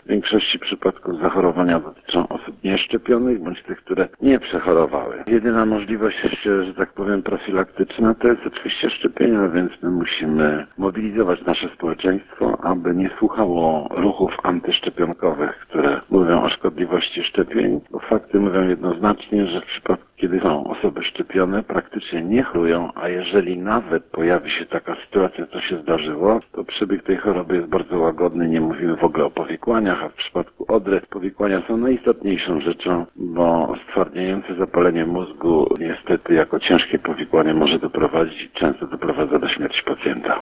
większości przypadków zachorowania dotyczą osób nieszczepionych bądź tych, które nie przechorowały. Jedyna możliwość, że tak powiem, profilaktyczna to jest oczywiście szczepienia, więc my musimy mobilizować nasze społeczeństwo, aby nie słuchało ruchów antyszczepionkowych, które mówią o szkodliwości szczepień, bo fakty mówią jednoznacznie, że w przypadku, kiedy są osoby szczepione, praktycznie nie chrują, a jeżeli nawet pojawi się taka sytuacja, co się zdarzyło, to przebieg tej choroby jest bardzo łagodny, nie mówimy w ogóle o powikłaniach, a w przypadku odry powikłania są najistotniejszą rzeczą, bo stwardniające zapalenie mózgu niestety jako ciężkie powikłanie może doprowadzić i często doprowadza do śmierci pacjenta.